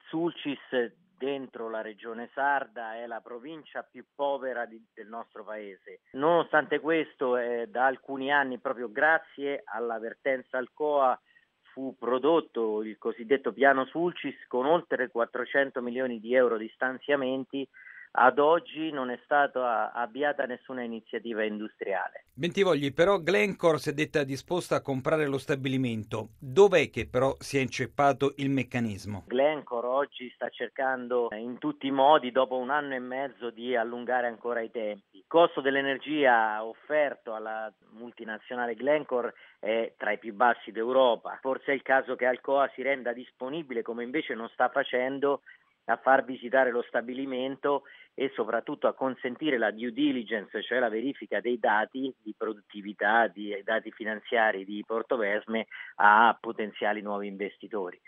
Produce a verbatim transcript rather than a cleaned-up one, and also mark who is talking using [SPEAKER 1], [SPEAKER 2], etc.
[SPEAKER 1] Sulcis, dentro la regione sarda, è la provincia più povera di, del nostro paese. Nonostante questo, eh, da alcuni anni, proprio grazie all'avvertenza Alcoa, fu prodotto il cosiddetto piano Sulcis con oltre quattrocento milioni di euro di stanziamenti. Ad oggi non è stata avviata nessuna iniziativa industriale.
[SPEAKER 2] Bentivogli, però Glencore si è detta disposta a comprare lo stabilimento. Dov'è che però si è inceppato il meccanismo?
[SPEAKER 1] Glencore oggi sta cercando in tutti i modi, dopo un anno e mezzo, di allungare ancora i tempi. Il costo dell'energia offerto alla multinazionale Glencore è tra i più bassi d'Europa. Forse è il caso che Alcoa si renda disponibile, come invece non sta facendo, a far visitare lo stabilimento e soprattutto a consentire la due diligence, cioè la verifica dei dati di produttività, di dati finanziari di Portovesme a potenziali nuovi investitori.